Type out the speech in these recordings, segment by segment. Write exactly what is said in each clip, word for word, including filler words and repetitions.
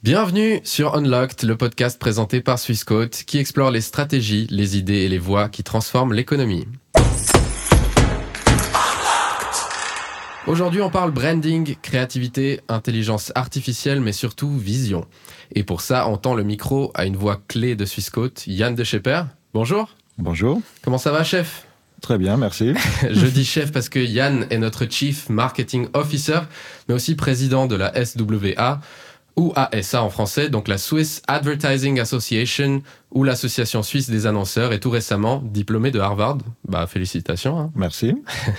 Bienvenue sur Unlocked, le podcast présenté par Swissquote qui explore les stratégies, les idées et les voies qui transforment l'économie. Aujourd'hui, on parle branding, créativité, intelligence artificielle, mais surtout vision. Et pour ça, on tend le micro à une voix clé de Swissquote, Yann De Schepper. Bonjour. Bonjour. Comment ça va, chef ? Très bien, merci. Je dis chef parce que Yann est notre Chief Marketing Officer, mais aussi président de la S W A, ou A S A en français, donc la Swiss Advertising Association, ou l'Association suisse des annonceurs, et tout récemment diplômé de Harvard. Bah, félicitations. Hein. Merci.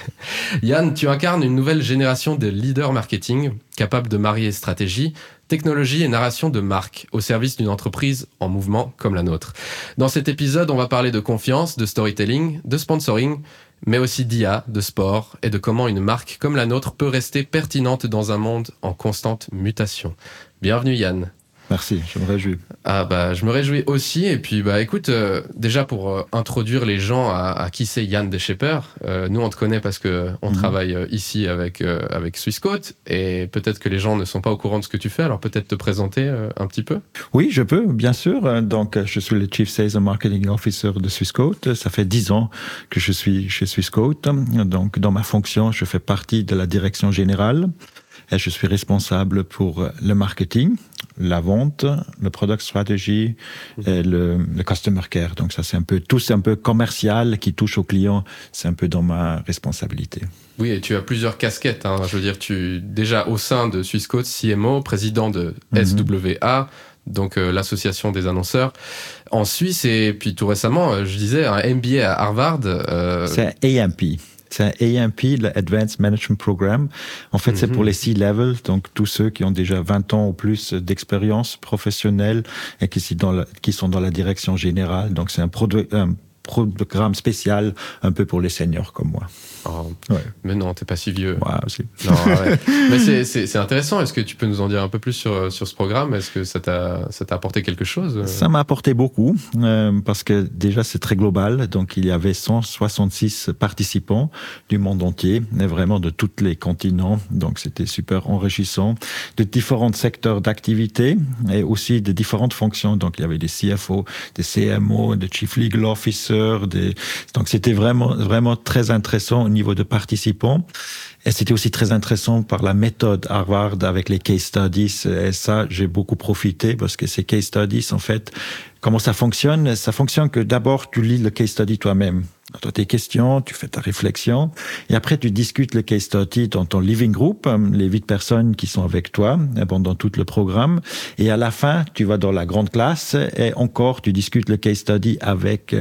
Yann, tu incarnes une nouvelle génération de leaders marketing, capables de marier stratégie, technologie et narration de marque, au service d'une entreprise en mouvement comme la nôtre. Dans cet épisode, on va parler de confiance, de storytelling, de sponsoring, mais aussi d'I A, de sport, et de comment une marque comme la nôtre peut rester pertinente dans un monde en constante mutation. Bienvenue Yann. Merci, je me réjouis. Ah bah je me réjouis aussi, et puis bah écoute, euh, déjà pour euh, introduire les gens à, à qui c'est Yann De Schepper, euh, nous on te connaît parce que on mmh. travaille euh, ici avec euh, avec Swissquote, et peut-être que les gens ne sont pas au courant de ce que tu fais, alors peut-être te présenter euh, un petit peu. Oui, je peux, bien sûr. Donc je suis le Chief Sales and Marketing Officer de Swissquote. Ça fait dix ans que je suis chez Swissquote. Donc dans ma fonction, je fais partie de la direction générale. Et je suis responsable pour le marketing, la vente, le product strategy et le, le customer care. Donc ça, c'est un peu, tout c'est un peu commercial qui touche aux clients. C'est un peu dans ma responsabilité. Oui, et tu as plusieurs casquettes. Hein. Je veux dire, tu déjà au sein de Swissquote, C M O, président de mm-hmm. S W A, donc euh, l'association des annonceurs en Suisse, et puis tout récemment, euh, je disais, un M B A à Harvard. Euh... C'est A M P. C'est un A M P, le Advanced Management Program. En fait, mm-hmm. c'est pour les C-level, donc tous ceux qui ont déjà vingt ans ou plus d'expérience professionnelle et qui sont dans la, qui sont dans la direction générale. Donc, c'est un, produ- un programme spécial un peu pour les seniors comme moi. Oh, ouais. Mais non, t'es pas si vieux. Moi aussi. Non, ouais. Mais c'est, c'est, c'est intéressant. Est-ce que tu peux nous en dire un peu plus sur, sur ce programme ? Est-ce que ça t'a, ça t'a apporté quelque chose ? Ça m'a apporté beaucoup, euh, parce que déjà c'est très global. Donc il y avait cent soixante-six participants du monde entier, et vraiment de tous les continents. Donc c'était super enrichissant, de différents secteurs d'activité et aussi de différentes fonctions. Donc il y avait des C F O, des C M O, des Chief Legal Officer. Des... Donc c'était vraiment, vraiment très intéressant au niveau de participants. Et c'était aussi très intéressant par la méthode Harvard avec les case studies. Et ça, j'ai beaucoup profité parce que ces case studies, en fait, comment ça fonctionne? Ça fonctionne que d'abord, tu lis le case study toi-même. Tu as tes questions, tu fais ta réflexion, et après tu discutes le case study dans ton living group, les huit personnes qui sont avec toi pendant tout le programme, et à la fin, tu vas dans la grande classe, et encore, tu discutes le case study avec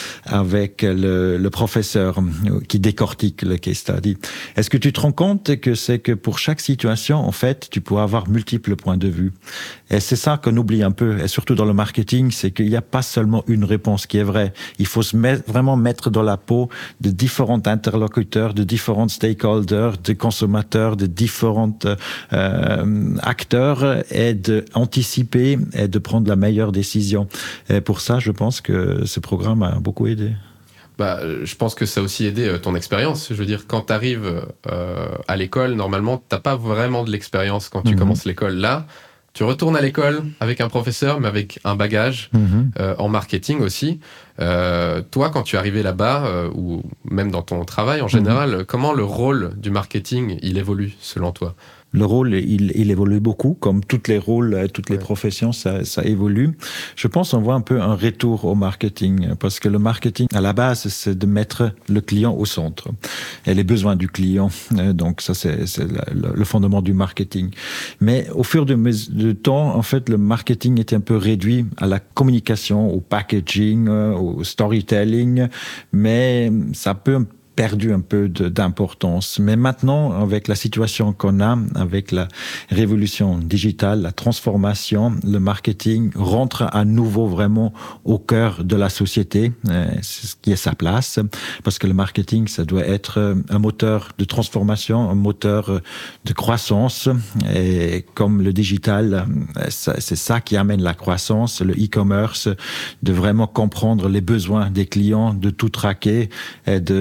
avec le, le professeur qui décortique le case study. Est-ce que tu te rends compte que c'est que pour chaque situation, en fait, tu peux avoir multiples points de vue? Et c'est ça qu'on oublie un peu, et surtout dans le marketing, c'est qu'il n'y a pas seulement une réponse qui est vraie. Il faut se mettre, vraiment mettre dans la peau de différents interlocuteurs, de différents stakeholders, de consommateurs, de différents euh, acteurs, et d'anticiper et de prendre la meilleure décision. Et pour ça, je pense que ce programme a beaucoup aidé. Bah, je pense que ça a aussi aidé ton expérience. Je veux dire, quand tu arrives euh, à l'école, normalement, tu n'as pas vraiment de l'expérience quand tu mmh. commences l'école. Là, tu retournes à l'école avec un professeur, mais avec un bagage mmh. euh, en marketing aussi. Euh, toi, quand tu es arrivé là-bas, euh, ou même dans ton travail en général, mmh. comment le rôle du marketing, il évolue selon toi ? Le rôle, il, il évolue beaucoup, comme tous les rôles, toutes les ouais. professions, ça, ça évolue. Je pense qu'on voit un peu un retour au marketing, parce que le marketing, à la base, c'est de mettre le client au centre et les besoins du client. Donc ça, c'est, c'est le, le fondement du marketing. Mais au fur et à mesure du temps, en fait, le marketing était un peu réduit à la communication, au packaging, au storytelling, mais ça peut perdu un peu de, d'importance. Mais maintenant, avec la situation qu'on a, avec la révolution digitale, la transformation, le marketing rentre à nouveau vraiment au cœur de la société. C'est ce qui est sa place, parce que le marketing, ça doit être un moteur de transformation, un moteur de croissance. Et comme le digital, c'est ça qui amène la croissance, le e-commerce, de vraiment comprendre les besoins des clients, de tout traquer et de, d'avoir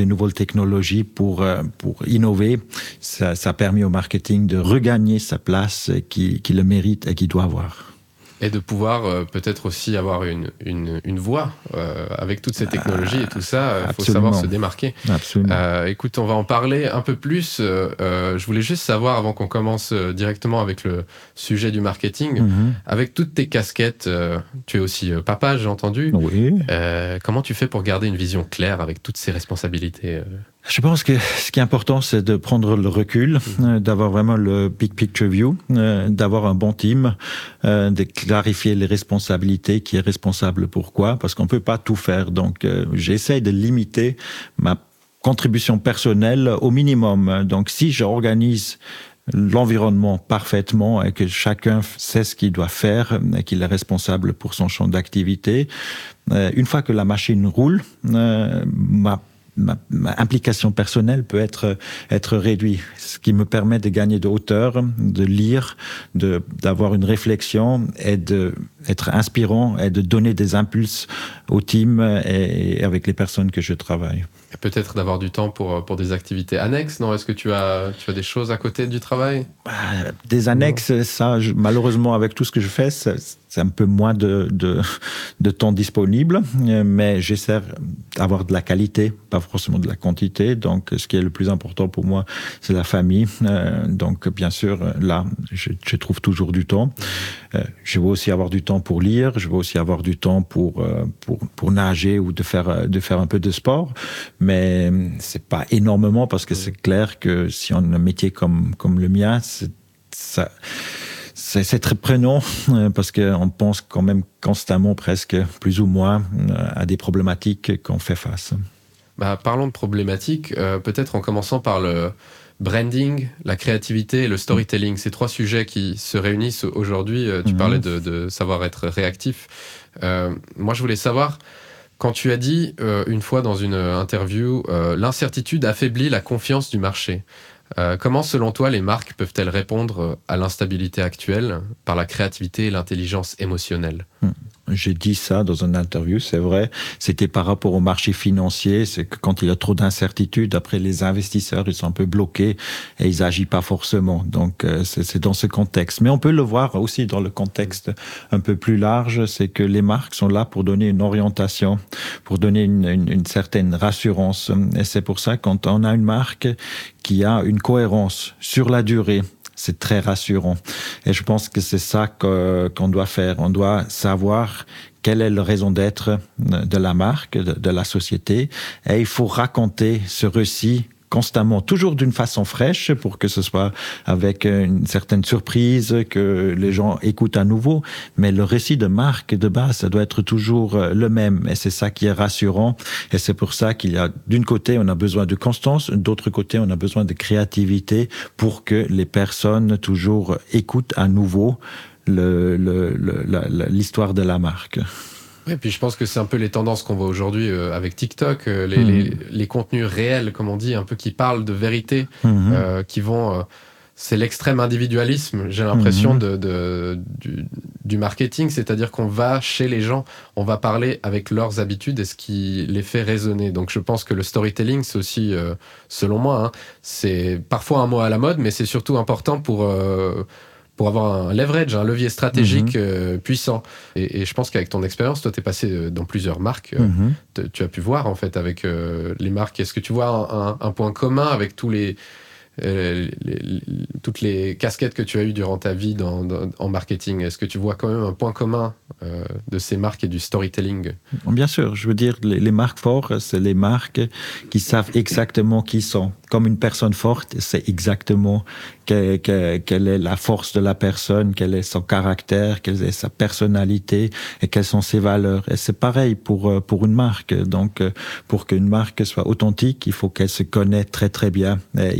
de nouvelles technologies pour, euh, pour innover. Ça, ça a permis au marketing de regagner sa place qu'il qui le mérite et qu'il doit avoir. Et de pouvoir euh, peut-être aussi avoir une, une, une voix euh, avec toutes ces technologies ah, et tout ça. Il faut savoir se démarquer. Absolument. Euh, écoute, on va en parler un peu plus. Euh, euh, je voulais juste savoir, avant qu'on commence directement avec le sujet du marketing, mm-hmm. avec toutes tes casquettes, euh, tu es aussi euh, papa, j'ai entendu. Oui. Euh, comment tu fais pour garder une vision claire avec toutes ces responsabilités euh Je pense que ce qui est important, c'est de prendre le recul, euh, d'avoir vraiment le big picture view, euh, d'avoir un bon team, euh, de clarifier les responsabilités, qui est responsable pourquoi, parce qu'on peut pas tout faire. Donc, euh, j'essaie de limiter ma contribution personnelle au minimum. Donc, si j'organise l'environnement parfaitement et que chacun sait ce qu'il doit faire et qu'il est responsable pour son champ d'activité, euh, une fois que la machine roule, euh, ma Ma, ma implication personnelle peut être être réduite, ce qui me permet de gagner de hauteur, de lire, de d'avoir une réflexion et de être inspirant et de donner des impulses au team et, et avec les personnes que je travaille. Et peut-être d'avoir du temps pour pour des activités annexes, non ? Est-ce que tu as tu as des choses à côté du travail ? Bah, des annexes, non. ça, je, malheureusement, avec tout ce que je fais, ça, c'est un peu moins de, de, de temps disponible, mais j'essaie d'avoir de la qualité, pas forcément de la quantité. Donc, ce qui est le plus important pour moi, c'est la famille. Euh, donc, bien sûr, là, je, je trouve toujours du temps. Euh, je veux aussi avoir du temps pour lire. Je veux aussi avoir du temps pour euh, pour pour nager ou de faire de faire un peu de sport. Mais c'est pas énormément parce que c'est clair que si on a un métier comme comme le mien, c'est ça. C'est, c'est très prenant parce qu'on pense quand même constamment, presque plus ou moins, à des problématiques qu'on fait face. Bah, parlons de problématiques, euh, peut-être en commençant par le branding, la créativité et le storytelling. Ces trois sujets qui se réunissent aujourd'hui. Euh, tu mmh. parlais de, de savoir être réactif. Euh, moi, je voulais savoir, quand tu as dit euh, une fois dans une interview, euh, l'incertitude affaiblit la confiance du marché. Euh, comment, selon toi, les marques peuvent-elles répondre à l'instabilité actuelle par la créativité et l'intelligence émotionnelle ? J'ai dit ça dans une interview, c'est vrai. C'était par rapport au marché financier. C'est que quand il y a trop d'incertitudes, après les investisseurs, ils sont un peu bloqués et ils agissent pas forcément. Donc, c'est, c'est dans ce contexte. Mais on peut le voir aussi dans le contexte un peu plus large. C'est que les marques sont là pour donner une orientation, pour donner une, une, une certaine rassurance. Et c'est pour ça, quand on a une marque qui a une cohérence sur la durée, c'est très rassurant. Et je pense que c'est ça que, qu'on doit faire. On doit savoir quelle est la raison d'être de la marque, de, de la société. Et il faut raconter ce récit constamment, toujours d'une façon fraîche pour que ce soit avec une certaine surprise, que les gens écoutent à nouveau. Mais le récit de marque de base, ça doit être toujours le même. Et c'est ça qui est rassurant. Et c'est pour ça qu'il y a, d'une côté, on a besoin de constance, d'autre côté, on a besoin de créativité pour que les personnes toujours écoutent à nouveau le, le, le, la, la, l'histoire de la marque. Oui, puis je pense que c'est un peu les tendances qu'on voit aujourd'hui euh, avec TikTok, euh, les, mmh. les, les contenus réels, comme on dit, un peu qui parlent de vérité, mmh. euh, qui vont... Euh, c'est l'extrême individualisme, j'ai l'impression, mmh. de, de, du, du marketing, c'est-à-dire qu'on va chez les gens, on va parler avec leurs habitudes et ce qui les fait résonner. Donc je pense que le storytelling, c'est aussi, euh, selon moi, hein, c'est parfois un mot à la mode, mais c'est surtout important pour... Euh, pour avoir un leverage, un levier stratégique mmh. euh, puissant. Et, et je pense qu'avec ton expérience, toi, tu es passé dans plusieurs marques. Euh, mmh. t- tu as pu voir, en fait, avec euh, les marques. Est-ce que tu vois un, un, un point commun avec tous les, euh, les, les, toutes les casquettes que tu as eues durant ta vie dans, dans, en marketing? Est-ce que tu vois quand même un point commun euh, de ces marques et du storytelling? Bien sûr. Je veux dire, les, les marques fortes, c'est les marques qui savent exactement qui ils sont. Comme une personne forte, c'est exactement que, que, quelle est la force de la personne, quel est son caractère, quelle est sa personnalité et quelles sont ses valeurs. Et c'est pareil pour pour une marque. Donc, pour qu'une marque soit authentique, il faut qu'elle se connaisse très très bien. Et il faut que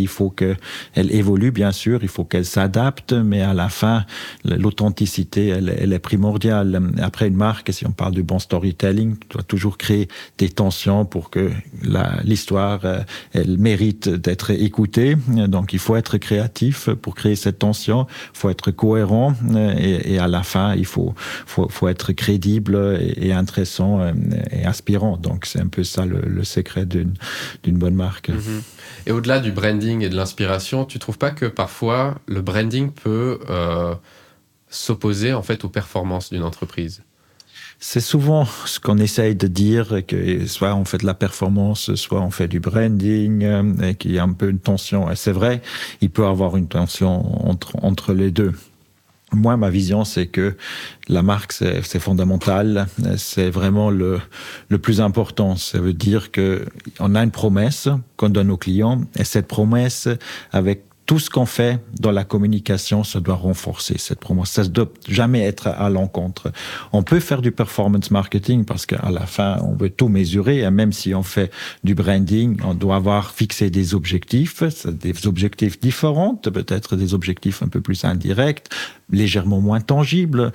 qu'elle évolue, bien sûr, il faut qu'elle s'adapte, mais à la fin, l'authenticité, elle, elle est primordiale. Après, une marque, si on parle du bon storytelling, tu dois toujours créer des tensions pour que la, l'histoire, elle mérite d'être écoutée. Donc, il faut être créatif pour créer cette tension, il faut être cohérent, et, et à la fin, il faut, faut, faut être crédible et, et intéressant et inspirant. Donc, c'est un peu ça le, le secret d'une, d'une bonne marque. Mm-hmm. Et au-delà du branding et de l'inspiration, tu trouves pas que parfois le branding peut euh, s'opposer en fait aux performances d'une entreprise? C'est souvent ce qu'on essaye de dire, que soit on fait de la performance, soit on fait du branding, et qu'il y a un peu une tension. Et c'est vrai, il peut y avoir une tension entre, entre les deux. Moi, ma vision, c'est que la marque, c'est, c'est fondamental. C'est vraiment le, le plus important. Ça veut dire que on a une promesse qu'on donne aux clients, et cette promesse, avec tout ce qu'on fait dans la communication, ça doit renforcer cette promesse. Ça ne doit jamais être à l'encontre. On peut faire du performance marketing parce qu'à la fin, on veut tout mesurer. Et même si on fait du branding, on doit avoir fixé des objectifs, des objectifs différents, peut-être des objectifs un peu plus indirects, légèrement moins tangibles.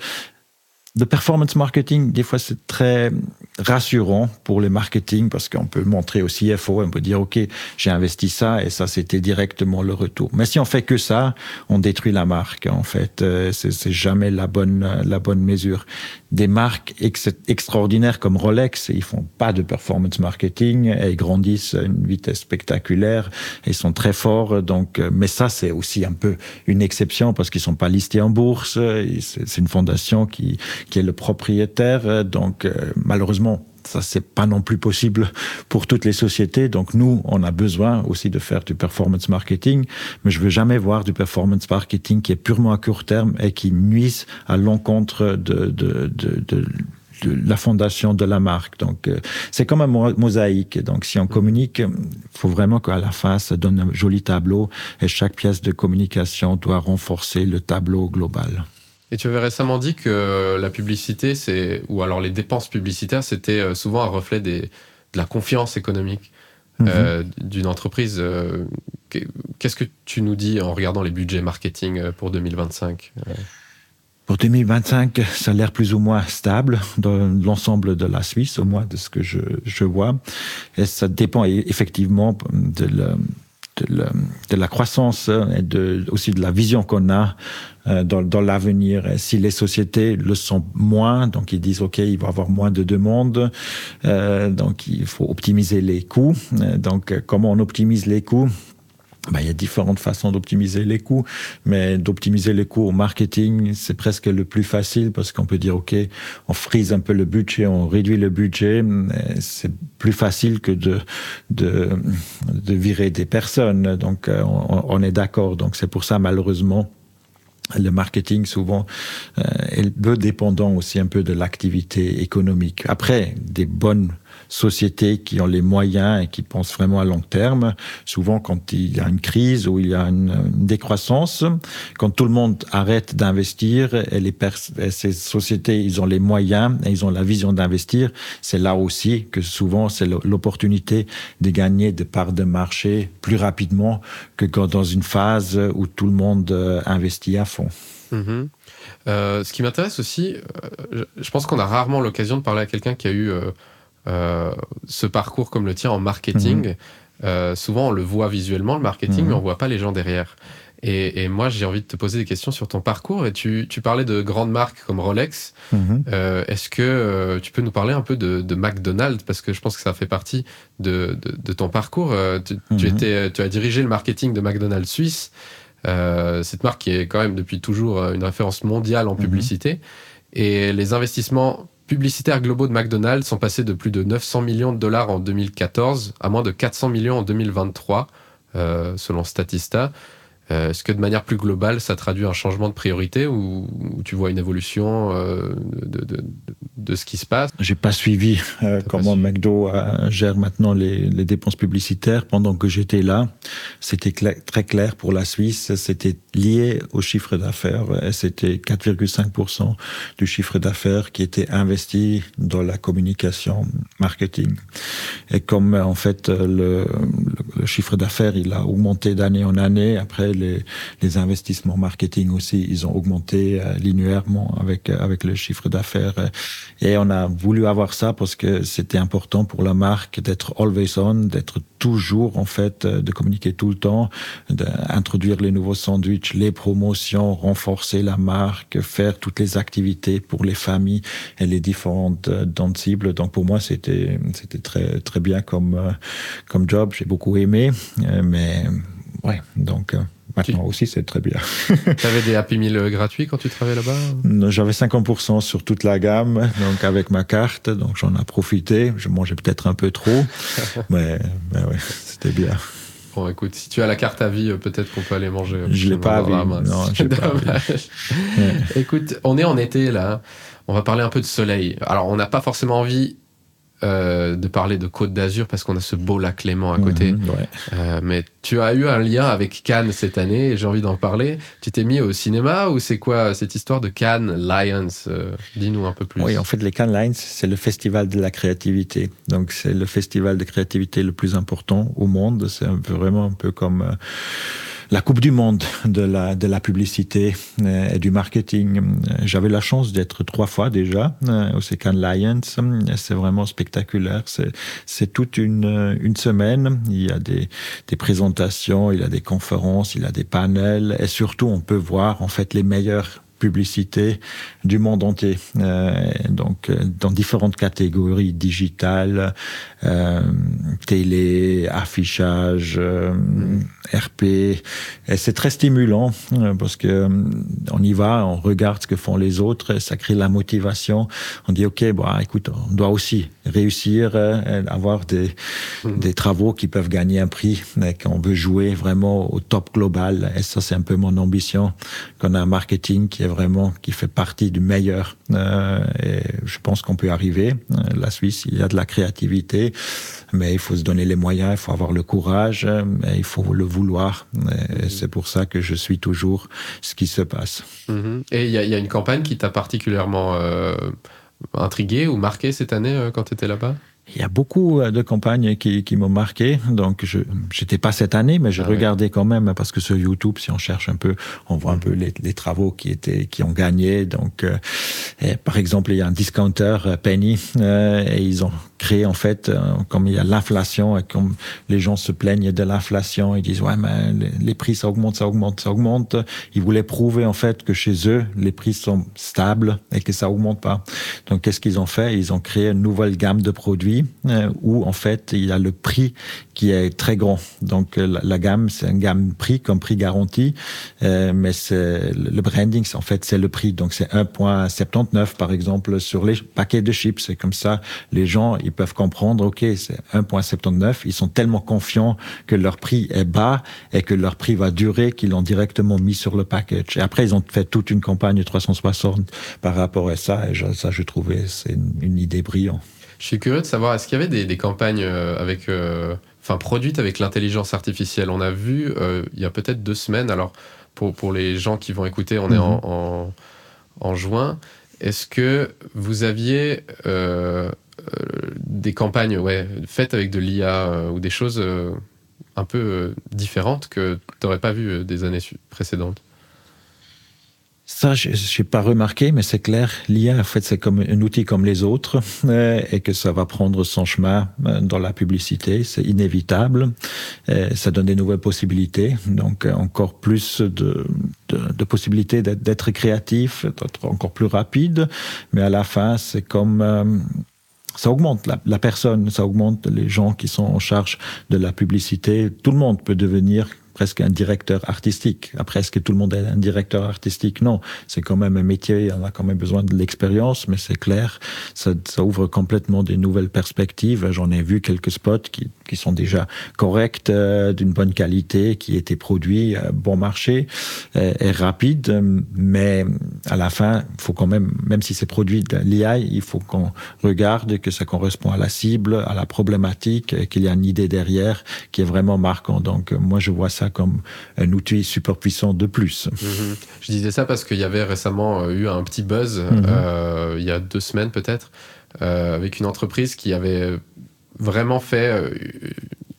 Le performance marketing, des fois, c'est très rassurant pour le marketing parce qu'on peut montrer au C F O, on peut dire, OK, j'ai investi ça et ça, c'était directement le retour. Mais si on fait que ça, on détruit la marque, en fait. C'est, c'est jamais la bonne, la bonne mesure. Des marques ex- extraordinaires comme Rolex, ils font pas de performance marketing, elles grandissent à une vitesse spectaculaire, ils sont très forts. Donc, mais ça, c'est aussi un peu une exception parce qu'ils sont pas listés en bourse. C'est, c'est une fondation qui, qui est le propriétaire. Donc, euh, malheureusement, ça, c'est pas non plus possible pour toutes les sociétés. Donc, nous, on a besoin aussi de faire du performance marketing, mais je veux jamais voir du performance marketing qui est purement à court terme et qui nuise à l'encontre de, de, de, de, de la fondation de la marque. Donc, euh, c'est comme un mosaïque. Donc, si on communique, il faut vraiment qu'à la fin, ça donne un joli tableau et chaque pièce de communication doit renforcer le tableau global. Et tu avais récemment dit que la publicité, c'est, ou alors les dépenses publicitaires, c'était souvent un reflet des, de la confiance économique mm-hmm. euh, d'une entreprise. Qu'est-ce que tu nous dis en regardant les budgets marketing pour deux mille vingt-cinq ? Pour deux mille vingt-cinq, ça a l'air plus ou moins stable dans l'ensemble de la Suisse, au moins de ce que je, je vois. Et ça dépend effectivement de la, de la, de la croissance et de, aussi de la vision qu'on a Dans, dans l'avenir. Et si les sociétés le sont moins, donc ils disent OK, il va y avoir moins de demandes, euh, donc il faut optimiser les coûts. Donc comment on optimise les coûts? Ben, il y a différentes façons d'optimiser les coûts, mais d'optimiser les coûts au marketing, c'est presque le plus facile parce qu'on peut dire, OK, on frise un peu le budget, on réduit le budget. C'est plus facile que de, de, de virer des personnes. Donc, on, on est d'accord. Donc, c'est pour ça, malheureusement, le marketing, souvent, euh, est peu dépendant aussi un peu de l'activité économique. Après, des bonnes sociétés qui ont les moyens et qui pensent vraiment à long terme, souvent quand il y a une crise ou il y a une, une décroissance, quand tout le monde arrête d'investir et, les pers- et ces sociétés, ils ont les moyens et ils ont la vision d'investir, c'est là aussi que souvent c'est l'opportunité de gagner des parts de marché plus rapidement que quand dans une phase où tout le monde investit à fond. Mmh. Euh, ce qui m'intéresse aussi, euh, je pense qu'on a rarement l'occasion de parler à quelqu'un qui a eu euh, euh, ce parcours comme le tien en marketing. Mmh. Euh, souvent, on le voit visuellement, le marketing, mmh. mais on ne voit pas les gens derrière. Et, et moi, j'ai envie de te poser des questions sur ton parcours. Et tu, tu parlais de grandes marques comme Rolex. Mmh. Euh, est-ce que euh, tu peux nous parler un peu de, de McDonald's? Parce que je pense que ça fait partie de, de, de ton parcours. Euh, tu, mmh. tu, étais, tu as dirigé le marketing de McDonald's Suisse. Euh, cette marque qui est quand même depuis toujours une référence mondiale en publicité. Mmh. Et les investissements publicitaires globaux de McDonald's sont passés de plus de neuf cents millions de dollars en deux mille quatorze à moins de quatre cents millions en deux mille vingt-trois, euh, selon Statista. Euh, est-ce que de manière plus globale, ça traduit un changement de priorité ou, ou tu vois une évolution euh, de, de, de, de ce qui se passe? J'ai pas suivi euh, comment suivi. McDo euh, gère maintenant les, les dépenses publicitaires. Pendant que j'étais là, c'était cla- très clair pour la Suisse. C'était lié au chiffre d'affaires. Et c'était quatre virgule cinq pour cent du chiffre d'affaires qui était investi dans la communication marketing. Et comme en fait le, le chiffre d'affaires, il a augmenté d'année en année. Après, les, les investissements marketing aussi, ils ont augmenté euh, linéairement avec avec le chiffre d'affaires. Et on a voulu avoir ça parce que c'était important pour la marque d'être always on, d'être toujours en fait, de communiquer tout le temps, d'introduire les nouveaux sandwichs, les promotions, renforcer la marque, faire toutes les activités pour les familles et les différentes dents de cible. Donc pour moi, c'était c'était très très bien comme comme job. J'ai beaucoup aimé, mais ouais, donc. Maintenant tu... aussi, c'est très bien. Tu avais des Happy Meal gratuits quand tu travaillais là-bas? J'avais cinquante pour cent sur toute la gamme, donc avec ma carte, donc j'en ai profité. Je mangeais peut-être un peu trop, mais, mais ouais, c'était bien. Bon, écoute, si tu as la carte à vie, peut-être qu'on peut aller manger. Je l'ai pas à vie. Non, je l'ai pas à vie. Ouais. Écoute, on est en été là. On va parler un peu de soleil. Alors, on n'a pas forcément envie Euh, de parler de Côte d'Azur parce qu'on a ce beau lac Léman à côté. Mmh, ouais. euh, mais tu as eu un lien avec Cannes cette année et j'ai envie d'en parler. Tu t'es mis au cinéma ou c'est quoi cette histoire de Cannes Lions? euh, Dis-nous un peu plus. Oui, en fait, les Cannes Lions, c'est le festival de la créativité. Donc, c'est le festival de créativité le plus important au monde. C'est un peu, vraiment un peu comme euh, la Coupe du Monde de la, de la publicité euh, et du marketing. J'avais la chance d'être trois fois déjà euh, au Cannes Lions. C'est vraiment spectaculaire. C'est, c'est toute une, une semaine. Il y a des, des présentations, il y a des conférences, il y a des panels et surtout, on peut voir en fait les meilleurs publicité du monde entier, euh, donc dans différentes catégories digitales, euh, télé, affichage, euh, R P, et c'est très stimulant euh, parce que euh, on y va, on regarde ce que font les autres, ça crée la motivation. On dit ok, bon, écoute, on doit aussi réussir, euh, avoir des mmh. des travaux qui peuvent gagner un prix, et qu'on veut jouer vraiment au top global. Et ça, c'est un peu mon ambition. Qu'on a un marketing qui est vraiment qui fait partie du meilleur. Euh, et je pense qu'on peut arriver. La Suisse, il y a de la créativité, mais il faut se donner les moyens, il faut avoir le courage, mais il faut le vouloir. Et mmh. c'est pour ça que je suis toujours ce qui se passe. Mmh. Et il y, y a une campagne qui t'a particulièrement euh, intrigué ou marqué cette année euh, quand tu étais là-bas? Il y a beaucoup de campagnes qui, qui m'ont marqué. Donc, je j'étais pas cette année, mais j'ai ah regardé ouais. quand même parce que sur YouTube, si on cherche un peu, on voit un peu les, les travaux qui étaient qui ont gagné. Donc, euh, et par exemple, il y a un discounter Penny euh, et ils ont créé en fait, euh, comme il y a l'inflation et comme les gens se plaignent de l'inflation, ils disent ouais, mais les, les prix ça augmente, ça augmente, ça augmente. Ils voulaient prouver en fait que chez eux les prix sont stables et que ça augmente pas. Donc, qu'est-ce qu'ils ont fait? Ils ont créé une nouvelle gamme de produits. Euh, où en fait il y a le prix qui est très grand. Donc la, la gamme c'est une gamme prix comme prix garanti, euh, mais c'est le branding c'est, en fait c'est le prix. Donc c'est un virgule soixante-dix-neuf par exemple sur les paquets de chips. C'est comme ça les gens ils peuvent comprendre ok c'est un virgule soixante-dix-neuf. Ils sont tellement confiants que leur prix est bas et que leur prix va durer qu'ils l'ont directement mis sur le package. Et après ils ont fait toute une campagne trois cent soixante par rapport à ça. Et je, ça je trouvais c'est une, une idée brillante. Je suis curieux de savoir, est-ce qu'il y avait des, des campagnes euh, avec, euh, enfin, produites avec l'intelligence artificielle? On a vu, euh, il y a peut-être deux semaines, alors pour, pour les gens qui vont écouter, on mm-hmm. est en, en, en juin. Est-ce que vous aviez euh, euh, des campagnes ouais, faites avec de l'I A euh, ou des choses euh, un peu euh, différentes que tu n'aurais pas vues euh, des années précédentes? Ça, je n'ai pas remarqué, mais c'est clair, l'I A, en fait, c'est comme un outil comme les autres, euh, et que ça va prendre son chemin euh, dans la publicité, c'est inévitable. Euh, ça donne des nouvelles possibilités, donc euh, encore plus de, de, de possibilités d'être, d'être créatif, d'être encore plus rapide, mais à la fin, c'est comme... Euh, ça augmente la, la personne, ça augmente les gens qui sont en charge de la publicité. Tout le monde peut devenir presque un directeur artistique. Après, est-ce que tout le monde est un directeur artistique? Non, c'est quand même un métier, on a quand même besoin de l'expérience, mais c'est clair, ça, ça ouvre complètement des nouvelles perspectives. J'en ai vu quelques spots qui, qui sont déjà corrects, euh, d'une bonne qualité, qui étaient produits, euh, bon marché, euh, et rapide, mais à la fin, il faut quand même, même si c'est produit de l'I A, il faut qu'on regarde que ça correspond à la cible, à la problématique, et qu'il y a une idée derrière qui est vraiment marquant. Donc, moi, je vois ça comme un outil super puissant de plus. Mmh. Je disais ça parce qu'il y avait récemment euh, eu un petit buzz, mmh. euh, il y a deux semaines peut-être, euh, avec une entreprise qui avait vraiment fait euh,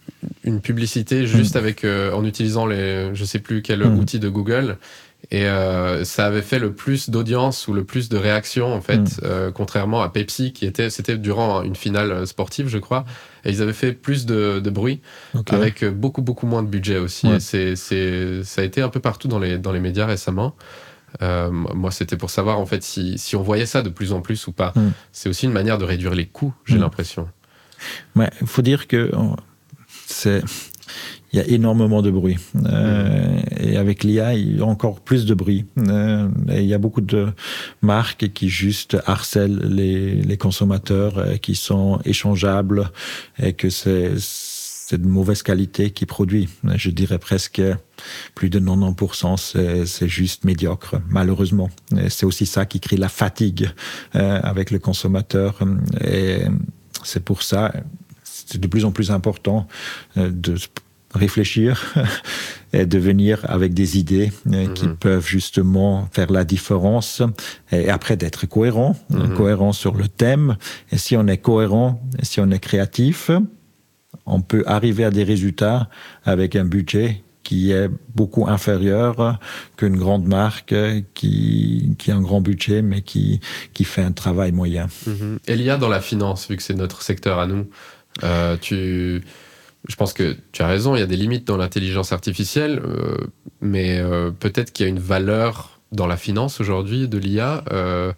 une publicité juste Mm. avec, euh, en utilisant les, je sais plus quel Mm. outil de Google. Et euh, ça avait fait le plus d'audience ou le plus de réactions, en fait, Mm. euh, contrairement à Pepsi, qui était, c'était durant une finale sportive, je crois. Et ils avaient fait plus de, de bruit, Okay. avec beaucoup, beaucoup moins de budget aussi. Ouais. Et c'est, c'est, ça a été un peu partout dans les, dans les médias récemment. Euh, moi, c'était pour savoir, en fait, si, si on voyait ça de plus en plus ou pas. Mm. C'est aussi une manière de réduire les coûts, j'ai Mm. l'impression. Ouais, il faut dire que c'est... il y a énormément de bruit. Euh, mmh. Et avec l'I A, il y a encore plus de bruit. Euh, et il y a beaucoup de marques qui juste harcèlent les, les consommateurs, euh, qui sont échangeables et que c'est, c'est de mauvaise qualité qui produit. Je dirais presque plus de quatre-vingt-dix pour cent, c'est, c'est juste médiocre, malheureusement. Et c'est aussi ça qui crée la fatigue euh, avec le consommateur. Et c'est pour ça, c'est de plus en plus important euh, de réfléchir et de venir avec des idées mmh. qui peuvent justement faire la différence et après d'être cohérent, mmh. cohérent sur le thème. Et si on est cohérent, et si on est créatif, on peut arriver à des résultats avec un budget qui est beaucoup inférieur qu'une grande marque qui, qui a un grand budget mais qui, qui fait un travail moyen. Mmh. Et l'I A dans la finance, vu que c'est notre secteur à nous, euh, tu... Je pense que tu as raison, il y a des limites dans l'intelligence artificielle, euh, mais euh, peut-être qu'il y a une valeur dans la finance aujourd'hui de l'I A. Euh,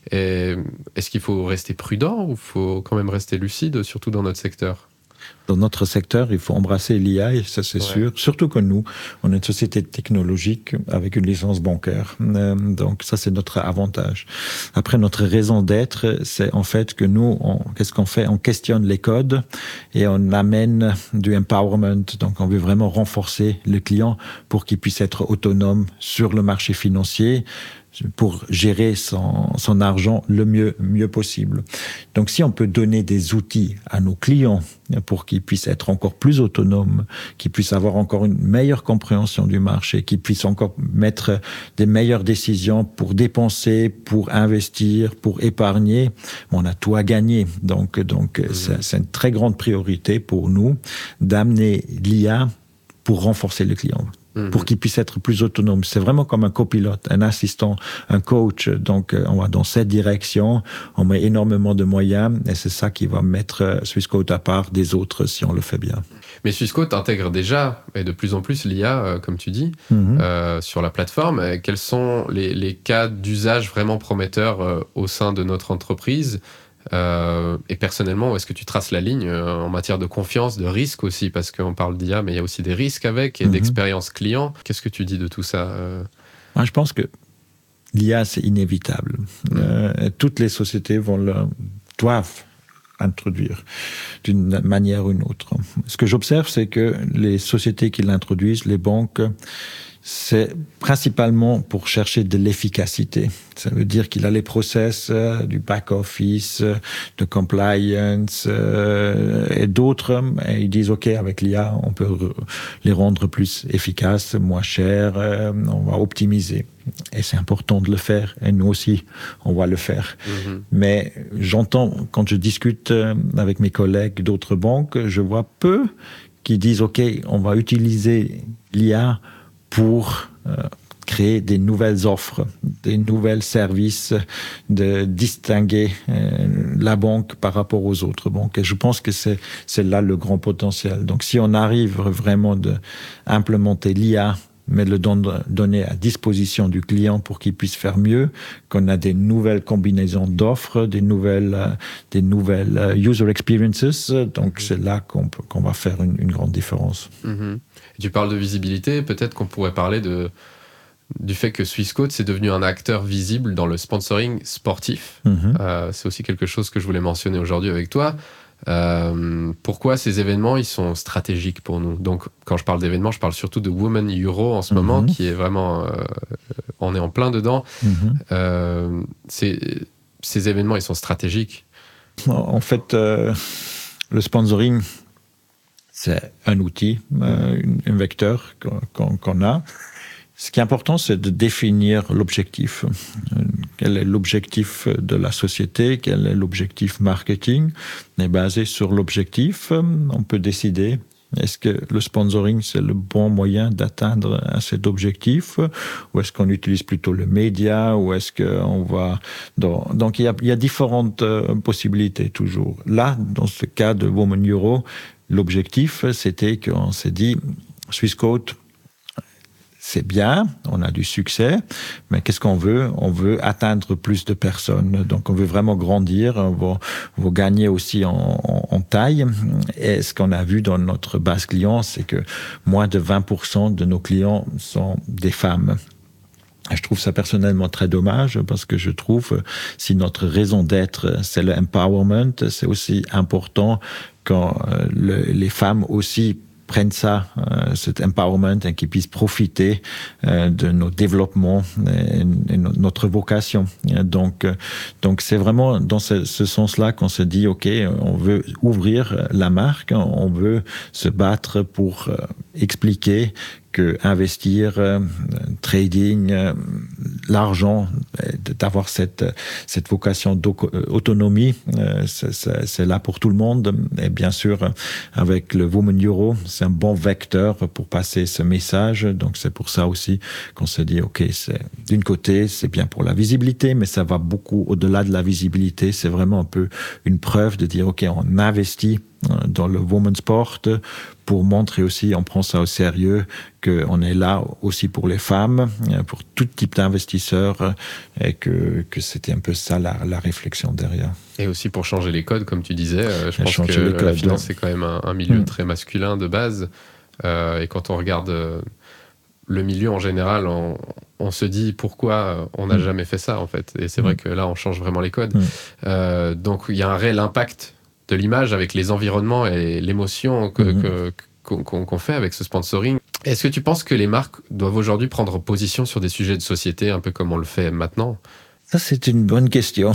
et est-ce qu'il faut rester prudent ou il faut quand même rester lucide, surtout dans notre secteur ? Dans notre secteur, il faut embrasser l'I A, et ça c'est ouais. sûr. Surtout que nous, on est une société technologique avec une licence bancaire. Euh, donc ça, c'est notre avantage. Après, notre raison d'être, c'est en fait que nous, on, qu'est-ce qu'on fait ? On questionne les codes et on amène du empowerment. Donc on veut vraiment renforcer le client pour qu'il puisse être autonome sur le marché financier, pour gérer son, son argent le mieux, mieux possible. Donc, si on peut donner des outils à nos clients pour qu'ils puissent être encore plus autonomes, qu'ils puissent avoir encore une meilleure compréhension du marché, qu'ils puissent encore mettre des meilleures décisions pour dépenser, pour investir, pour épargner, on a tout à gagner. Donc, donc mmh. c'est, c'est une très grande priorité pour nous d'amener l'I A pour renforcer le client. Pour qu'il puisse être plus autonome. C'est vraiment comme un copilote, un assistant, un coach. Donc, on va dans cette direction, on met énormément de moyens et c'est ça qui va mettre Swissquote à part des autres si on le fait bien. Mais Swissquote intègre déjà, et de plus en plus, l'I A, euh, comme tu dis, mm-hmm. euh, sur la plateforme. Et quels sont les, les cas d'usage vraiment prometteurs euh, au sein de notre entreprise ? Euh, et personnellement, où est-ce que tu traces la ligne euh, en matière de confiance, de risque aussi, parce qu'on parle d'I A, mais il y a aussi des risques avec et mm-hmm. d'expérience client. Qu'est-ce que tu dis de tout ça euh... Moi, je pense que l'I A, c'est inévitable. Mm. Euh, toutes les sociétés vont le, doivent introduire d'une manière ou d'une autre. Ce que j'observe, c'est que les sociétés qui l'introduisent, les banques, c'est principalement pour chercher de l'efficacité. Ça veut dire qu'il a les process euh, du back-office, euh, de compliance euh, et d'autres. Et ils disent, OK, avec l'I A, on peut re- les rendre plus efficaces, moins chers, euh, on va optimiser. Et c'est important de le faire. Et nous aussi, on va le faire. Mm-hmm. Mais j'entends, quand je discute avec mes collègues d'autres banques, je vois peu qui disent, OK, on va utiliser l'I A pour euh, créer des nouvelles offres, des nouveaux services, de distinguer euh, la banque par rapport aux autres banques. Et je pense que c'est, c'est là le grand potentiel. Donc, si on arrive vraiment à implémenter l'I A, mais le don- donner à disposition du client pour qu'il puisse faire mieux, qu'on a des nouvelles combinaisons d'offres, des nouvelles, euh, des nouvelles euh, user experiences, donc c'est là qu'on, peut, qu'on va faire une, une grande différence. Mmh. Tu parles de visibilité, peut-être qu'on pourrait parler de, du fait que Swissquote, c'est devenu un acteur visible dans le sponsoring sportif. Mmh. Euh, c'est aussi quelque chose que je voulais mentionner aujourd'hui avec toi. Euh, pourquoi ces événements, ils sont stratégiques pour nous ? Donc, quand je parle d'événements, je parle surtout de Women Euro en ce mmh. moment, qui est vraiment... Euh, on est en plein dedans. Mmh. Euh, c'est, ces événements, ils sont stratégiques. En fait, euh, le sponsoring... c'est un outil, euh, un vecteur qu'on, qu'on a. Ce qui est important, c'est de définir l'objectif. Quel est l'objectif de la société ? Quel est l'objectif marketing ? Et basé sur l'objectif, on peut décider Est-ce que le sponsoring, c'est le bon moyen d'atteindre cet objectif? Ou est-ce qu'on utilise plutôt le média? Ou est-ce qu'on va... Dans... Donc, il y a, il y a différentes possibilités toujours. Là, dans ce cas de Women Euro, l'objectif, c'était qu'on s'est dit, Swissquote, c'est bien, on a du succès, mais qu'est-ce qu'on veut? On veut atteindre plus de personnes. Donc, on veut vraiment grandir, on va, on va gagner aussi en, en, en taille. Et ce qu'on a vu dans notre base client, c'est que moins de vingt pour cent de nos clients sont des femmes. Je trouve ça personnellement très dommage parce que je trouve si notre raison d'être, c'est le empowerment, c'est aussi important quand le, les femmes aussi prennent ça, euh, cet empowerment, et qu'ils puissent profiter euh, de nos développements et, et no, notre vocation. Donc, euh, donc c'est vraiment dans ce, ce sens-là qu'on se dit, ok, on veut ouvrir la marque, on veut se battre pour euh, expliquer que investir, euh, trading, euh, l'argent, d'avoir cette cette vocation d'autonomie, euh, c'est, c'est, c'est là pour tout le monde. Et bien sûr, avec le Women Euro, c'est un bon vecteur pour passer ce message. Donc c'est pour ça aussi qu'on se dit, ok, c'est d'une côté c'est bien pour la visibilité, mais ça va beaucoup au-delà de la visibilité. C'est vraiment un peu une preuve de dire, ok, on investit dans le women's sport pour montrer aussi, on prend ça au sérieux, qu'on est là aussi pour les femmes, pour tout type d'investisseurs, et que, que c'était un peu ça la, la réflexion derrière. Et aussi pour changer les codes, comme tu disais. Euh, je pense que la finance, c'est quand même un, un milieu mmh. très masculin de base. Euh, et quand on regarde euh, le milieu en général, on, on se dit pourquoi on n'a mmh. jamais fait ça, en fait. Et c'est mmh. vrai que là, on change vraiment les codes. Mmh. Euh, donc, il y a un réel impact de l'image avec les environnements et l'émotion que, mmh. que, qu'on, qu'on fait avec ce sponsoring. Est-ce que tu penses que les marques doivent aujourd'hui prendre position sur des sujets de société, un peu comme on le fait maintenant ? Ça, c'est une bonne question.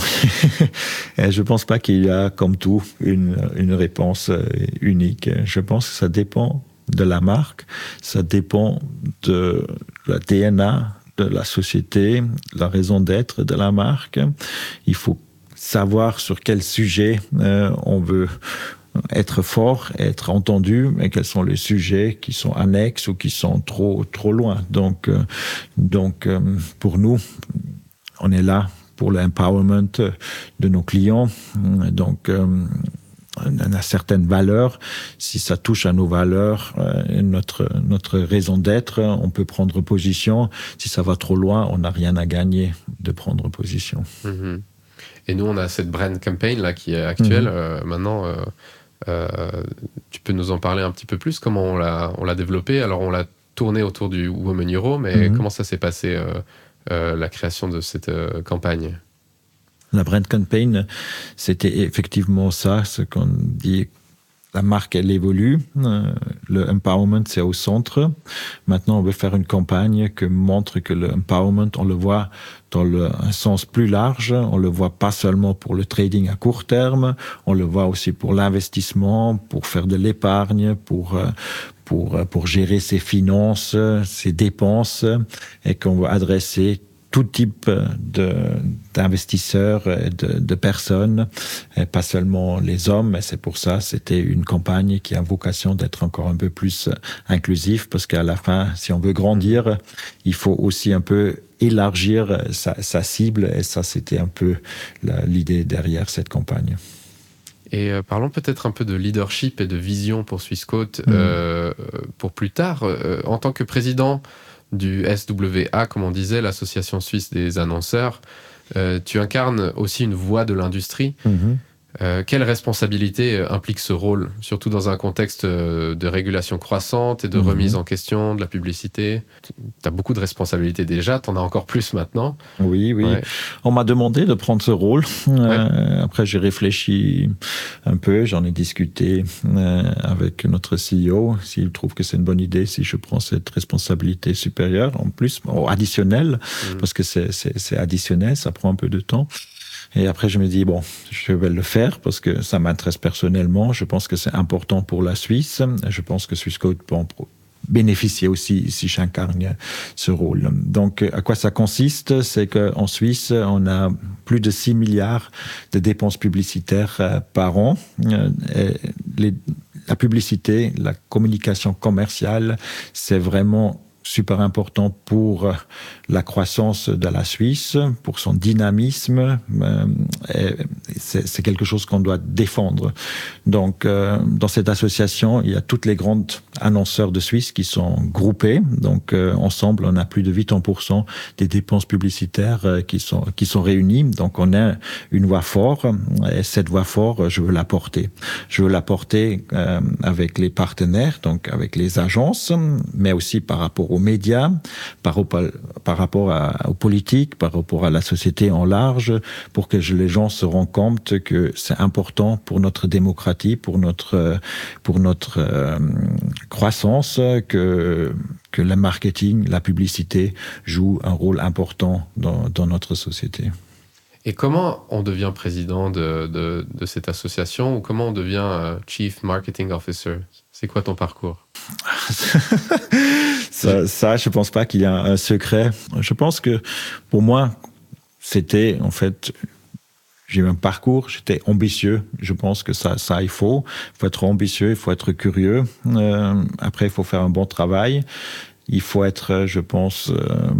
Je ne pense pas qu'il y a, comme tout, une, une réponse unique. Je pense que ça dépend de la marque, ça dépend de la D N A de la société, la raison d'être de la marque. Il faut savoir sur quel sujet euh, on veut être fort, être entendu, et quels sont les sujets qui sont annexes ou qui sont trop trop loin. Donc, euh, donc euh, pour nous, on est là pour l'empowerment de nos clients. Donc, euh, on a certaines valeurs. Si ça touche à nos valeurs, euh, notre notre raison d'être, on peut prendre position. Si ça va trop loin, on n'a rien à gagner de prendre position. Mm-hmm. Et nous, on a cette brand campaign là qui est actuelle. Mmh. Euh, maintenant, euh, euh, tu peux nous en parler un petit peu plus? Comment on l'a, on l'a développé? Alors, on l'a tourné autour du Women Euro, mais mmh. comment ça s'est passé, euh, euh, la création de cette euh, campagne? La brand campaign, c'était effectivement ça, ce qu'on dit. La marque, elle évolue. Euh, le empowerment, c'est au centre. Maintenant, on veut faire une campagne qui montre que le empowerment, on le voit dans le, un sens plus large. On le voit pas seulement pour le trading à court terme. On le voit aussi pour l'investissement, pour faire de l'épargne, pour, pour, pour gérer ses finances, ses dépenses, et qu'on va adresser tout type de, d'investisseurs, de, de personnes, et pas seulement les hommes, mais c'est pour ça, c'était une campagne qui a vocation d'être encore un peu plus inclusive, parce qu'à la fin, si on veut grandir, il faut aussi un peu élargir sa, sa cible, et ça, c'était un peu la, l'idée derrière cette campagne. Et euh, parlons peut-être un peu de leadership et de vision pour Swissquote mmh. euh, pour plus tard. Euh, en tant que président du S W A, comme on disait, l'Association Suisse des Annonceurs, euh, tu incarnes aussi une voix de l'industrie. Mmh. Euh, quelle responsabilité implique ce rôle, surtout dans un contexte de régulation croissante et de mmh. remise en question de la publicité? Tu as beaucoup de responsabilités déjà, tu en as encore plus maintenant. Oui, oui. Ouais. On m'a demandé de prendre ce rôle. Ouais. Euh, après, j'ai réfléchi un peu, j'en ai discuté euh, avec notre C E O, s'il trouve que c'est une bonne idée, si je prends cette responsabilité supérieure, en plus, bon, additionnelle, mmh. parce que c'est, c'est, c'est additionnel, ça prend un peu de temps. Et après, je me dis, bon, je vais le faire parce que ça m'intéresse personnellement. Je pense que c'est important pour la Suisse. Je pense que Swissquote peut en bénéficier aussi si j'incarne ce rôle. Donc, à quoi ça consiste? C'est qu'en Suisse, on a plus de six milliards de dépenses publicitaires par an. Et les la publicité, la communication commerciale, c'est vraiment super important pour la croissance de la Suisse, pour son dynamisme. Euh, c'est, c'est quelque chose qu'on doit défendre. Donc, euh, dans cette association, il y a toutes les grandes annonceurs de Suisse qui sont groupés. Donc, euh, ensemble, on a plus de quatre-vingts pour cent des dépenses publicitaires euh, qui sont qui sont réunies. Donc, on a une voix forte. Et cette voix forte, je veux la porter. Je veux la porter euh, avec les partenaires, donc avec les agences, mais aussi par rapport aux médias, par, par rapport à, aux politiques, par rapport à la société en large, pour que les gens se rendent compte que c'est important pour notre démocratie, pour notre, pour notre euh, croissance, que, que le marketing, la publicité joue un rôle important dans, dans notre société. Et comment on devient président de, de, de cette association ou comment on devient euh, Chief Marketing Officer? C'est quoi ton parcours? ça, ça, je pense pas qu'il y a un secret. Je pense que pour moi, c'était en fait, j'ai eu un parcours, j'étais ambitieux. Je pense que ça, ça il faut. Il faut être ambitieux, il faut être curieux. Euh, après, il faut faire un bon travail. Il faut être, je pense, euh,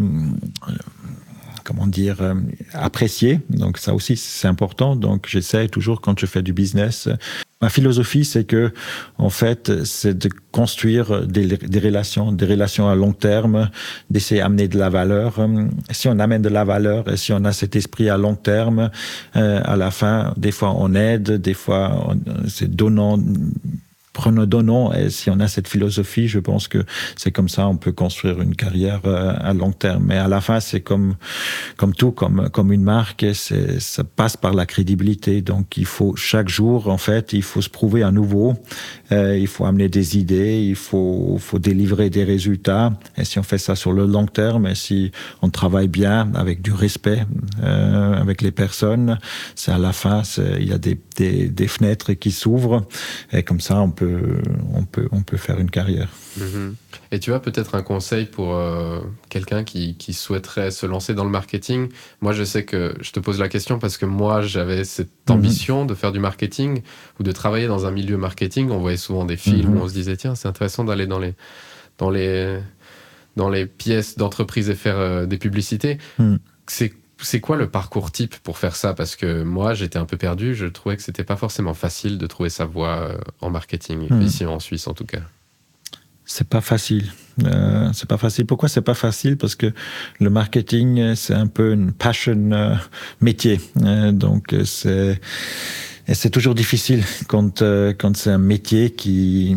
comment dire, euh, apprécié. Donc ça aussi, c'est important. Donc j'essaie toujours, quand je fais du business, ma philosophie, c'est que, en fait, c'est de construire des, des relations, des relations à long terme, d'essayer d'amener de la valeur. Si on amène de la valeur et si on a cet esprit à long terme, euh, à la fin, des fois on aide, des fois on, c'est donnant, prenons, donnons. Et si on a cette philosophie, je pense que c'est comme ça on peut construire une carrière euh, à long terme. Mais à la fin, c'est comme comme tout, comme comme une marque, c'est ça passe par la crédibilité. Donc il faut chaque jour, en fait, il faut se prouver à nouveau. Euh, il faut amener des idées, il faut faut délivrer des résultats. Et si on fait ça sur le long terme, et si on travaille bien avec du respect euh, avec les personnes, c'est à la fin, c'est, il y a des des, des fenêtres qui s'ouvrent. Et comme ça, on peut on peut on peut faire une carrière. Mmh. Et tu as peut-être un conseil pour euh, quelqu'un qui qui souhaiterait se lancer dans le marketing? Moi, je sais que je te pose la question parce que moi, j'avais cette ambition mmh. de faire du marketing ou de travailler dans un milieu marketing. On voyait souvent des films mmh. où on se disait tiens, c'est intéressant d'aller dans les dans les dans les pièces d'entreprise et faire euh, des publicités. Mmh. C'est C'est quoi le parcours type pour faire ça? Parce que moi, j'étais un peu perdu. Je trouvais que c'était pas forcément facile de trouver sa voie en marketing, mmh. ici en Suisse en tout cas. C'est pas facile. Euh, c'est pas facile. Pourquoi c'est pas facile? Parce que le marketing, c'est un peu une passion euh, métier. Euh, donc c'est et c'est toujours difficile quand euh, quand c'est un métier qui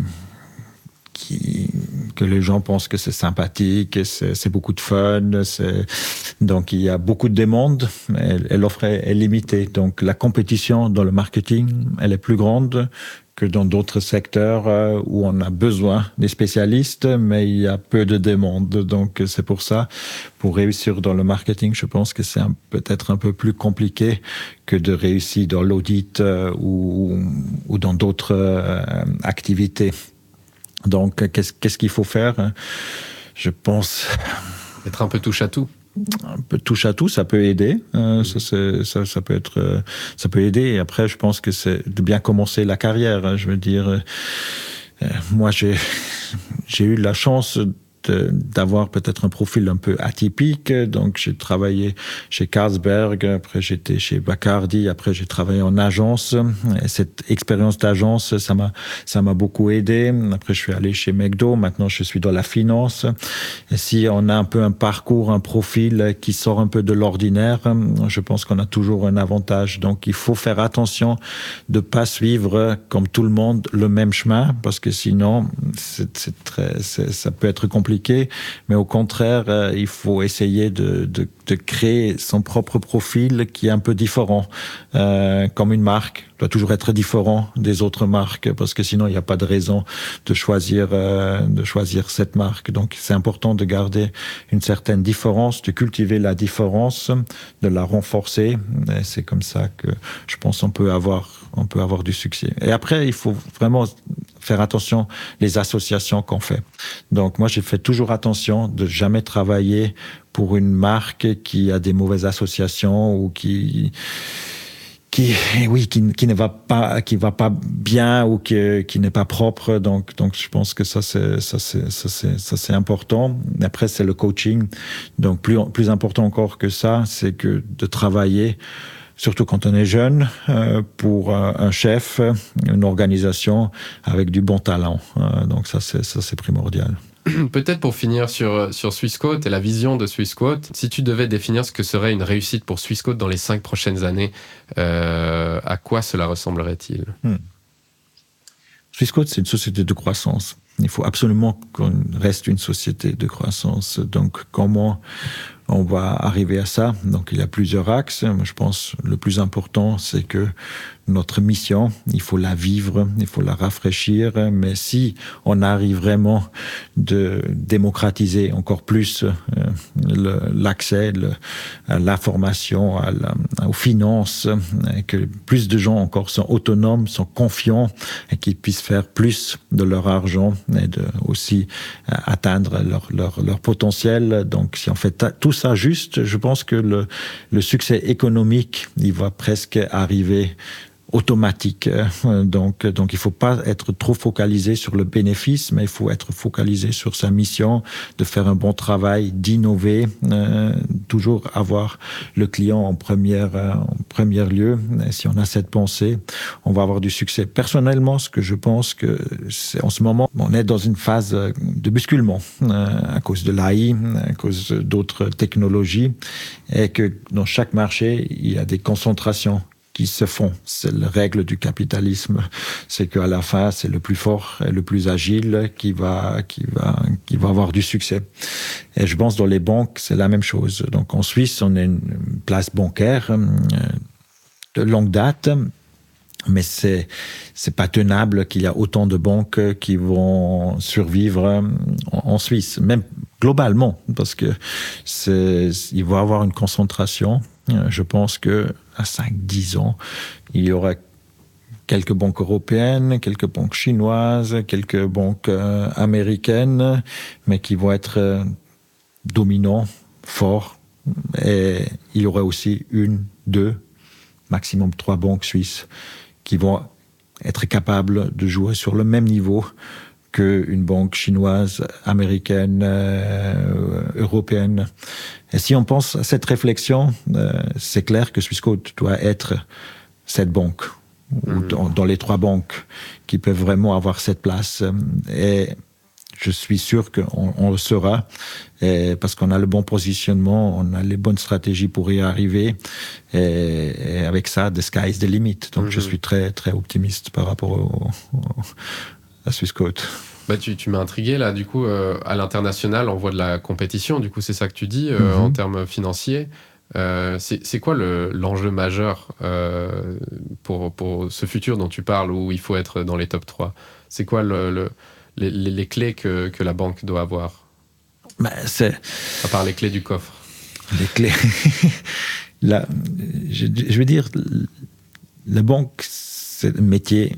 qui que les gens pensent que c'est sympathique, et c'est, c'est beaucoup de fun, c'est, donc il y a beaucoup de demandes, et, et l'offre est, est limitée. Donc la compétition dans le marketing, elle est plus grande que dans d'autres secteurs euh, où on a besoin des spécialistes, mais il y a peu de demandes. Donc c'est pour ça, pour réussir dans le marketing, je pense que c'est un, peut-être un peu plus compliqué que de réussir dans l'audit euh, ou, ou dans d'autres euh, activités. Donc, qu'est-ce, qu'est-ce qu'il faut faire? Je pense... Être un peu touche à tout. Un peu touche à tout, ça peut aider. Euh, mmh. ça, c'est, ça, ça peut être, ça peut aider. Et après, je pense que c'est de bien commencer la carrière. Je veux dire, euh, moi, j'ai, j'ai eu la chance de, d'avoir peut-être un profil un peu atypique. Donc, j'ai travaillé chez Carlsberg, après j'étais chez Bacardi, après j'ai travaillé en agence. Et cette expérience d'agence, ça m'a, ça m'a beaucoup aidé. Après, je suis allé chez McDo. Maintenant, je suis dans la finance. Et si on a un peu un parcours, un profil qui sort un peu de l'ordinaire, je pense qu'on a toujours un avantage. Donc, il faut faire attention de pas suivre, comme tout le monde, le même chemin, parce que sinon, c'est, c'est très, c'est, ça peut être compliqué. Mais au contraire, euh, il faut essayer de, de, de créer son propre profil qui est un peu différent. Euh, comme une marque doit toujours être différent des autres marques, parce que sinon il n'y a pas de raison de choisir euh, de choisir cette marque. Donc c'est important de garder une certaine différence, de cultiver la différence, de la renforcer. Et c'est comme ça que je pense on peut avoir on peut avoir du succès. Et après, il faut vraiment faire attention les associations qu'on fait. Donc moi, j'ai fait toujours attention de jamais travailler pour une marque qui a des mauvaises associations ou qui qui, oui, qui, qui ne va pas, qui va pas bien ou qui, qui n'est pas propre. Donc, donc, je pense que ça, c'est, ça, c'est, ça, c'est, ça, c'est important. Après, c'est le coaching. Donc, plus, plus important encore que ça, c'est que de travailler, surtout quand on est jeune, euh, pour un, un chef, une organisation avec du bon talent. Euh, donc, ça, c'est, ça, c'est primordial. Peut-être pour finir sur, sur Swissquote et la vision de Swissquote, si tu devais définir ce que serait une réussite pour Swissquote dans les cinq prochaines années, euh, à quoi cela ressemblerait-il ? hmm. Swissquote, c'est une société de croissance. Il faut absolument qu'on reste une société de croissance. Donc, comment on va arriver à ça? Donc, il y a plusieurs axes. Je pense que le plus important, c'est que notre mission, il faut la vivre, il faut la rafraîchir. Mais si on arrive vraiment de démocratiser encore plus euh, le, l'accès le, à l'information, à la, aux finances, et que plus de gens encore sont autonomes, sont confiants et qu'ils puissent faire plus de leur argent et de aussi euh, atteindre leur, leur, leur potentiel. Donc, si on fait ta, tout ça juste, je pense que le, le succès économique, il va presque arriver automatique. Donc, donc il ne faut pas être trop focalisé sur le bénéfice, mais il faut être focalisé sur sa mission, de faire un bon travail, d'innover, euh, toujours avoir le client en première, euh, en premier lieu. Et si on a cette pensée, on va avoir du succès. Personnellement, ce que je pense que c'est en ce moment, on est dans une phase de bousculement euh, à cause de l'A I, à cause d'autres technologies, et que dans chaque marché, il y a des concentrations qui se font. C'est la règle du capitalisme. C'est qu'à la fin, c'est le plus fort et le plus agile qui va, qui va, qui va avoir du succès. Et je pense dans les banques, c'est la même chose. Donc en Suisse, on est une place bancaire euh, de longue date, mais c'est, c'est pas tenable qu'il y a autant de banques qui vont survivre en, en Suisse, même globalement, parce que c'est, il va y avoir une concentration. Je pense que à cinq dix ans, il y aura quelques banques européennes, quelques banques chinoises, quelques banques euh, américaines, mais qui vont être euh, dominants, forts. Et il y aura aussi une, deux, maximum trois banques suisses qui vont être capables de jouer sur le même niveau qu'une banque chinoise, américaine, euh, européenne. Et si on pense à cette réflexion, euh, c'est clair que Swissquote doit être cette banque, mmh. ou dans, dans les trois banques qui peuvent vraiment avoir cette place. Et je suis sûr qu'on on le sera, et parce qu'on a le bon positionnement, on a les bonnes stratégies pour y arriver, et, et avec ça, the sky is the limit. Donc mmh. je suis très, très optimiste par rapport au, au à Swissquote. Bah, tu, tu m'as intrigué là, du coup, euh, à l'international, on voit de la compétition, du coup, c'est ça que tu dis, euh, mm-hmm. en termes financiers. Euh, c'est, c'est quoi le, l'enjeu majeur euh, pour, pour ce futur dont tu parles, où il faut être dans les top trois? C'est quoi le, le, les, les clés que, que la banque doit avoir? Bah, c'est... À part les clés du coffre. Les clés... Là, je, je veux dire, la banque, c'est un métier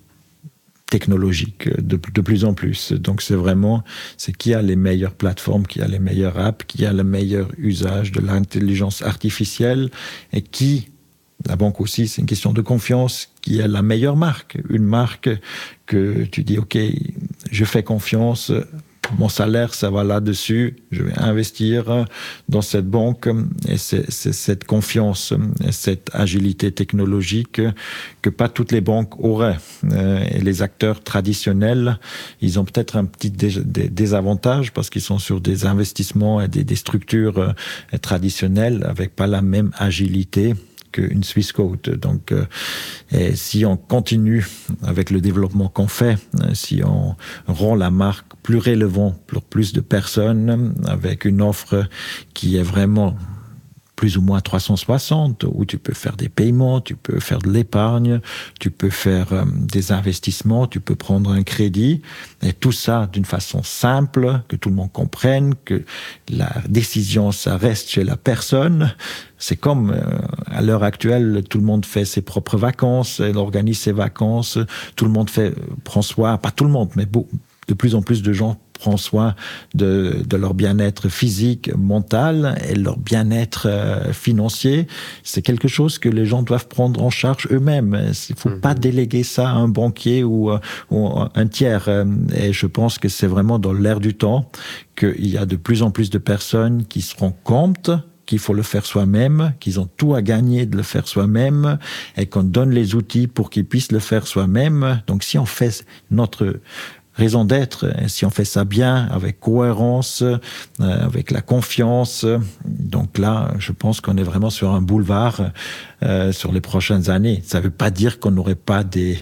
technologique de, de plus en plus. Donc c'est vraiment, c'est qui a les meilleures plateformes, qui a les meilleures apps, qui a le meilleur usage de l'intelligence artificielle et qui, la banque aussi, c'est une question de confiance, qui a la meilleure marque. Une marque que tu dis, OK, je fais confiance, mon salaire, ça va là-dessus, je vais investir dans cette banque, et c'est, c'est cette confiance et cette agilité technologique que pas toutes les banques auraient. Et les acteurs traditionnels, ils ont peut-être un petit dé- dé- désavantage parce qu'ils sont sur des investissements et des, des structures traditionnelles avec pas la même agilité qu'une Swissquote. Donc, euh, et si on continue avec le développement qu'on fait, si on rend la marque plus relevante pour plus de personnes, avec une offre qui est vraiment plus ou moins trois cent soixante, où tu peux faire des paiements, tu peux faire de l'épargne, tu peux faire euh, des investissements, tu peux prendre un crédit, et tout ça d'une façon simple, que tout le monde comprenne, que la décision, ça reste chez la personne. C'est comme, euh, à l'heure actuelle, tout le monde fait ses propres vacances, elle organise ses vacances, tout le monde fait, prend soin, pas tout le monde, mais beau, de plus en plus de gens prend soin de, de leur bien-être physique, mental et leur bien-être euh, financier. C'est quelque chose que les gens doivent prendre en charge eux-mêmes. Il ne faut mmh. pas déléguer ça à un banquier ou, ou un tiers. Et je pense que c'est vraiment dans l'air du temps qu'il y a de plus en plus de personnes qui se rendent compte qu'il faut le faire soi-même, qu'ils ont tout à gagner de le faire soi-même et qu'on donne les outils pour qu'ils puissent le faire soi-même. Donc si on fait notre raison d'être, si on fait ça bien, avec cohérence, euh, avec la confiance, donc là, je pense qu'on est vraiment sur un boulevard euh, sur les prochaines années. Ça ne veut pas dire qu'on n'aurait pas des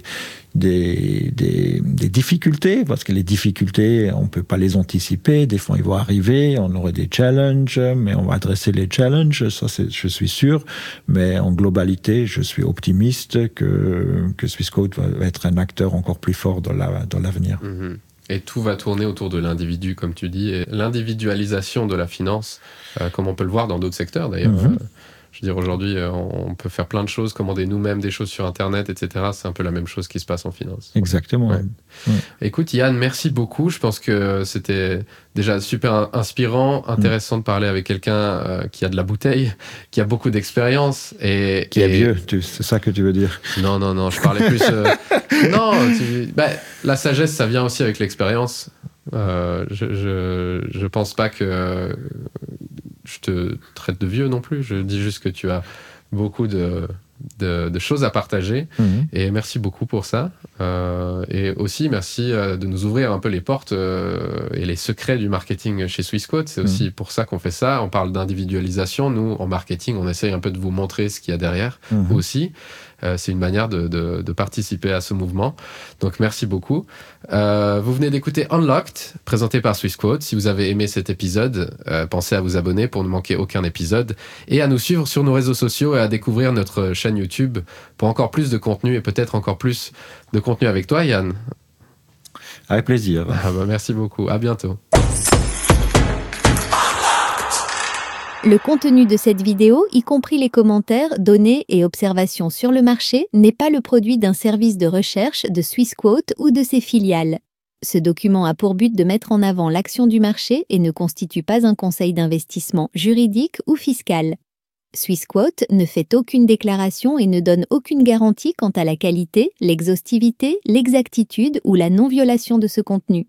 Des, des, des difficultés, parce que les difficultés, on ne peut pas les anticiper, des fois ils vont arriver, on aurait des challenges, mais on va adresser les challenges, ça c'est, je suis sûr, mais en globalité, je suis optimiste que, que Swissquote va être un acteur encore plus fort dans, la, dans l'avenir. Mmh. Et tout va tourner autour de l'individu, comme tu dis, et l'individualisation de la finance, euh, comme on peut le voir dans d'autres secteurs d'ailleurs. Mmh. Euh, Je veux dire, aujourd'hui, on peut faire plein de choses, commander nous-mêmes des choses sur Internet, et cetera. C'est un peu la même chose qui se passe en finance. Exactement. Ouais. Ouais. Écoute, Yann, merci beaucoup. Je pense que c'était déjà super inspirant, intéressant mmh. de parler avec quelqu'un euh, qui a de la bouteille, qui a beaucoup d'expérience. Et, qui et... est vieux, tu, c'est ça que tu veux dire? Non, non, non, je parlais plus... Euh... non, tu... bah, la sagesse, ça vient aussi avec l'expérience. Euh, je, je, je pense pas que... je te traite de vieux non plus, je dis juste que tu as beaucoup de, de, de choses à partager mmh. et merci beaucoup pour ça. Euh, et aussi merci euh, de nous ouvrir un peu les portes euh, et les secrets du marketing chez Swissquote. C'est mmh. aussi pour ça qu'on fait ça. On parle d'individualisation. Nous, en marketing, on essaye un peu de vous montrer ce qu'il y a derrière mmh. aussi. Euh, c'est une manière de, de, de participer à ce mouvement. Donc, merci beaucoup. Euh, vous venez d'écouter Unlocked, présenté par Swissquote. Si vous avez aimé cet épisode, euh, pensez à vous abonner pour ne manquer aucun épisode et à nous suivre sur nos réseaux sociaux et à découvrir notre chaîne YouTube pour encore plus de contenu et peut-être encore plus de contenu avec toi, Yann. Avec plaisir. Ah bah, merci beaucoup. À bientôt. Le contenu de cette vidéo, y compris les commentaires, données et observations sur le marché, n'est pas le produit d'un service de recherche de Swissquote ou de ses filiales. Ce document a pour but de mettre en avant l'action du marché et ne constitue pas un conseil d'investissement juridique ou fiscal. Swissquote ne fait aucune déclaration et ne donne aucune garantie quant à la qualité, l'exhaustivité, l'exactitude ou la non-violation de ce contenu.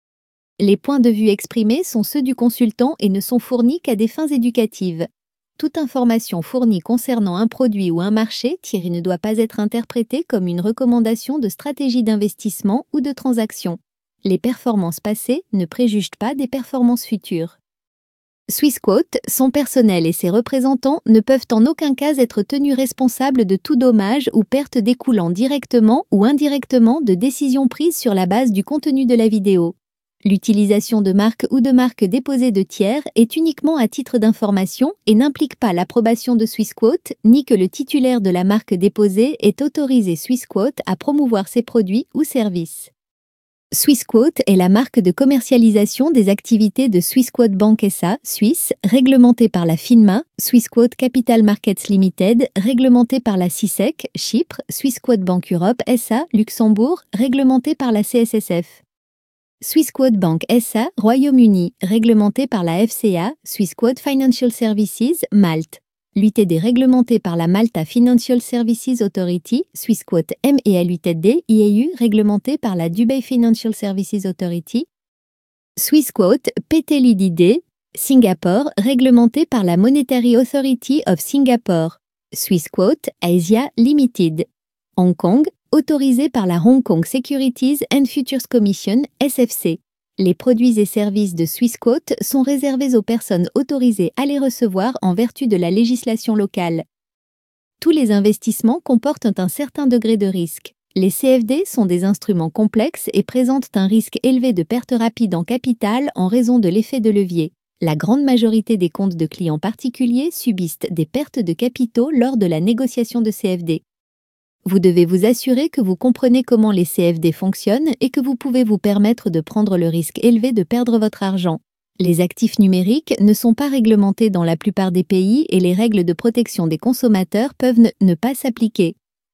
Les points de vue exprimés sont ceux du consultant et ne sont fournis qu'à des fins éducatives. Toute information fournie concernant un produit ou un marché, Thierry, ne doit pas être interprétée comme une recommandation de stratégie d'investissement ou de transaction. Les performances passées ne préjugent pas des performances futures. Swissquote, son personnel et ses représentants ne peuvent en aucun cas être tenus responsables de tout dommage ou perte découlant directement ou indirectement de décisions prises sur la base du contenu de la vidéo. L'utilisation de marques ou de marques déposées de tiers est uniquement à titre d'information et n'implique pas l'approbation de Swissquote, ni que le titulaire de la marque déposée ait autorisé Swissquote à promouvoir ses produits ou services. Swissquote est la marque de commercialisation des activités de Swissquote Bank S A, Suisse, réglementée par la FINMA, Swissquote Capital Markets Limited, réglementée par la C I S E C, Chypre, Swissquote Bank Europe S A, Luxembourg, réglementée par la C S S F. Swissquote Bank S A, Royaume-Uni, réglementé par la F C A, Swissquote Financial Services, Malte. L'U T D réglementé par la Malta Financial Services Authority, Swissquote M et L U T D, I E U réglementé par la Dubai Financial Services Authority. Swissquote P T L D D, Singapour, réglementé par la Monetary Authority of Singapore. Swissquote Asia Limited. Hong Kong, autorisé par la Hong Kong Securities and Futures Commission, S F C. Les produits et services de Swissquote sont réservés aux personnes autorisées à les recevoir en vertu de la législation locale. Tous les investissements comportent un certain degré de risque. Les C F D sont des instruments complexes et présentent un risque élevé de perte rapide en capital en raison de l'effet de levier. La grande majorité des comptes de clients particuliers subissent des pertes de capitaux lors de la négociation de C F D. Vous devez vous assurer que vous comprenez comment les C F D fonctionnent et que vous pouvez vous permettre de prendre le risque élevé de perdre votre argent. Les actifs numériques ne sont pas réglementés dans la plupart des pays et les règles de protection des consommateurs peuvent ne, ne pas s'appliquer.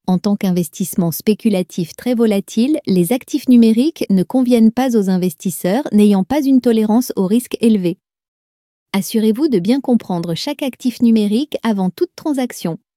En tant qu'investissement spéculatif très volatile, les actifs numériques ne conviennent pas aux investisseurs n'ayant pas une tolérance au risque élevé. Assurez-vous de bien comprendre chaque actif numérique avant toute transaction.